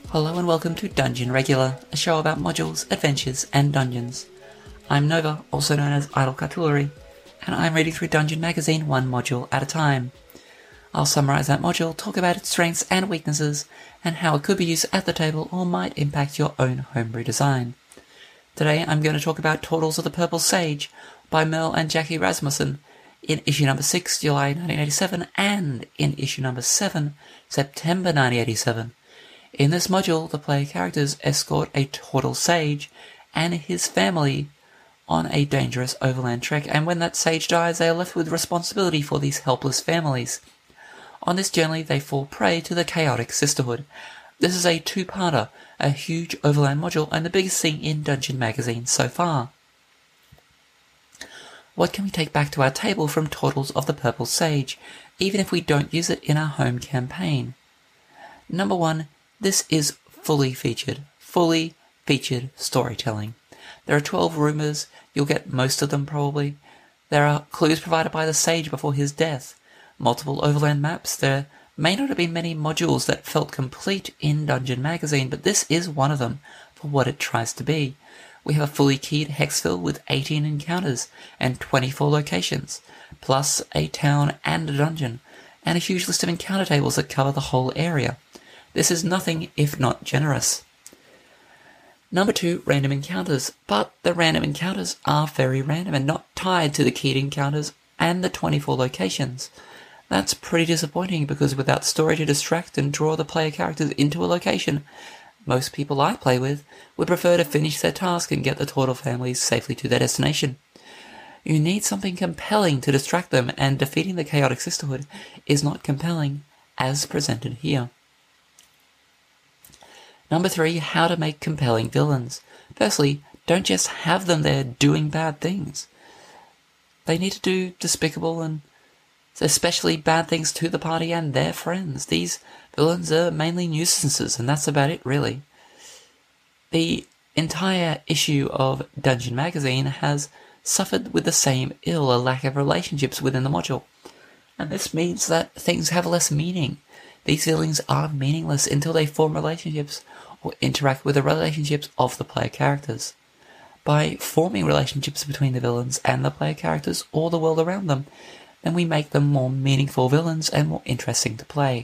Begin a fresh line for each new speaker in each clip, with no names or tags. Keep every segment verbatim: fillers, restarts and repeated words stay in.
Hello and welcome to Dungeon Regular, a show about modules, adventures, and dungeons. I'm Nova, also known as Idle Cartillery, and I'm reading through Dungeon Magazine one module at a time. I'll summarise that module, talk about its strengths and weaknesses, and how it could be used at the table or might impact your own homebrew design. Today I'm going to talk about Turtles of the Purple Sage by Merle and Jackie Rasmussen in issue number six, July nineteen eighty-seven, and in issue number seven, September nineteen eighty-seven. In this module, the player characters escort a turtle sage and his family on a dangerous overland trek, and when that sage dies, they are left with responsibility for these helpless families. On this journey, they fall prey to the chaotic sisterhood. This is a two-parter, a huge overland module, and the biggest thing in Dungeon Magazine so far. What can we take back to our table from Turtles of the Purple Sage, even if we don't use it in our home campaign? Number one, this is fully featured, fully featured storytelling. There are twelve rumours, you'll get most of them probably. There are clues provided by the sage before his death, multiple overland maps. There may not have been many modules that felt complete in Dungeon Magazine, but this is one of them for what it tries to be. We have a fully keyed Hexville with eighteen encounters and twenty-four locations, plus a town and a dungeon, and a huge list of encounter tables that cover the whole area. This is nothing if not generous. Number two, random encounters, but the random encounters are very random and not tied to the keyed encounters and the twenty-four locations. That's pretty disappointing because without story to distract and draw the player characters into a location, most people I play with would prefer to finish their task and get the turtle families safely to their destination. You need something compelling to distract them, and defeating the chaotic sisterhood is not compelling as presented here. Number three, how to make compelling villains. Firstly, don't just have them there doing bad things. They need to do despicable and especially bad things to the party and their friends. These villains are mainly nuisances, and that's about it, really. The entire issue of Dungeon Magazine has suffered with the same ill, a lack of relationships within the module. And this means that things have less meaning. These villains are meaningless until they form relationships or interact with the relationships of the player characters. By forming relationships between the villains and the player characters or the world around them, then we make them more meaningful villains and more interesting to play.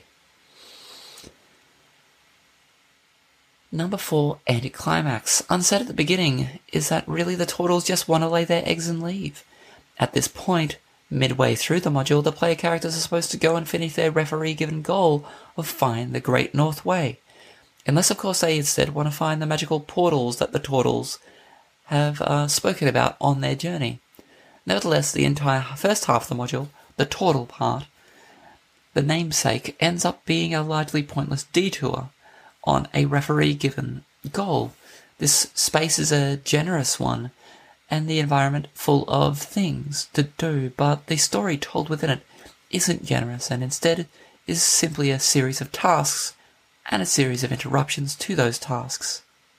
Number four, anticlimax. Unsaid at the beginning is that really the turtles just want to lay their eggs and leave. At this point, midway through the module, the player characters are supposed to go and finish their referee-given goal of find the Great North Way. Unless, of course, they instead want to find the magical portals that the turtles have uh, spoken about on their journey. Nevertheless, the entire first half of the module, the turtle part, the namesake, ends up being a largely pointless detour on a referee-given goal. This space is a generous one, and the environment full of things to do, but the story told within it isn't generous, and instead is simply a series of tasks and a series of interruptions to those tasks.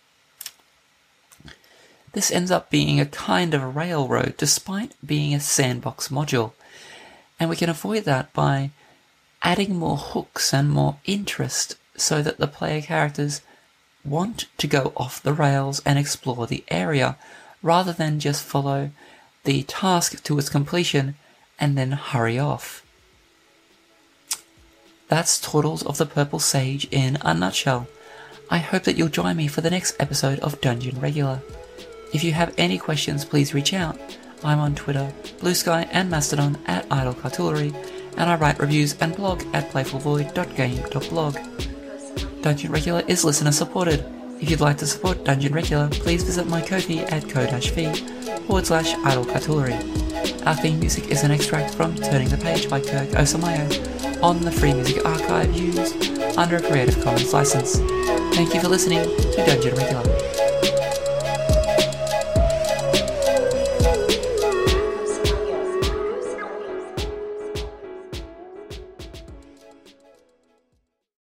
This ends up being a kind of a railroad, despite being a sandbox module, and we can avoid that by adding more hooks and more interest so that the player characters want to go off the rails and explore the area, rather than just follow the task to its completion and then hurry off. That's Turtles of the Purple Sage in a nutshell. I hope that you'll join me for the next episode of Dungeon Regular. If you have any questions, please reach out. I'm on Twitter, Blue Sky, and Mastodon at Idle Cartillery, and I write reviews and blog at playful void dot game dot blog. Dungeon Regular is listener supported. If you'd like to support Dungeon Regular, please visit my Ko-fi at ko-fi forward slash idle cartillery. Our theme music is an extract from Turning the Page by Kirk Osamayo on the Free Music Archive used under a Creative Commons license. Thank you for listening to Dungeon Regular.